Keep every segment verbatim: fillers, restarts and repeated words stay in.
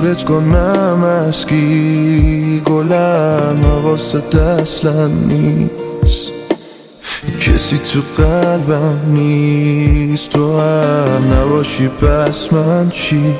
دورت کنم از کی گلم حواست اصلا نیست، کسی تو قلبم نیست، تو هم نباشی پس من چی؟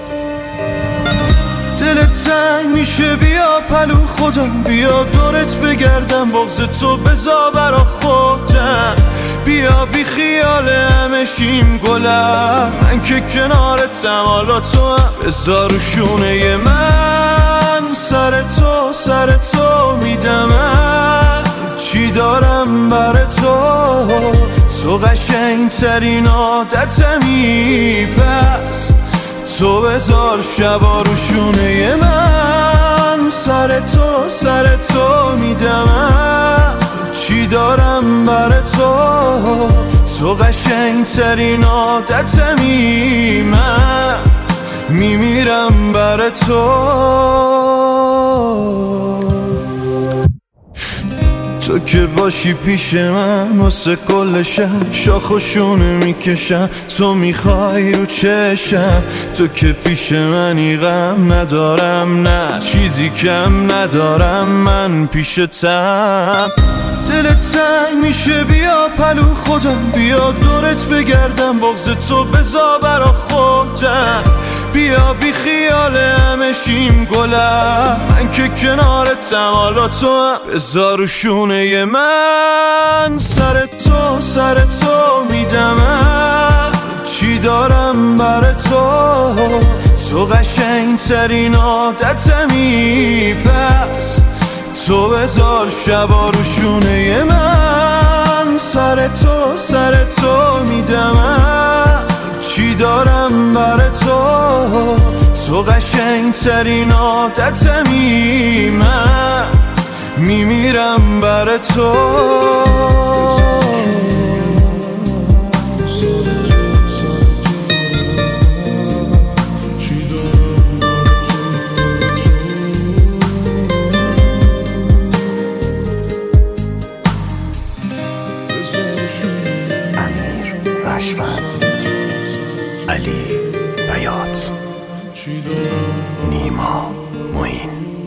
دلت تنگ میشه بیا پلو خودم، بیا دورت بگردم بغض تو بزا برا خودم، بیا بی خیال همه شیم گلم، من که کنارتم حالا تو هم بزا رو شونه من، سر تو سر تو میدمم چی دارم بر تو، تو قشنگ ترین عادتمی، پس تو بذار شبا رو شونه من، سر تو سر تو میدمم چی دارم بر تو، تو قشنگ ترین عادتمی، من میمیرم بر تو. تو که باشی پیش من واسه کل شب شاخ و شونه میکشم، تو میخوای رو چشم، تو که پیش منی غم ندارم نه چیزی کم ندارم من پیشتم، دلت تنگ میشه بیا پلو خودم، بیا دورت بگردم بغض تو بزا برا خودم، بیا بی خیال همه شیم گلم، من که کنارتم حالا تو هم بزا رو شونه من، سر تو سر تو میدمم چی دارم بر تو، تو قشنگ ترین عادتمی، پس تو بذار شبا رو شونه من، سر تو سر تو میدمم چی دارم بر تو، تو قشنگ ترین عادتمی، من میمیرم بر تو. رشفت، علی بیات، نیما معین.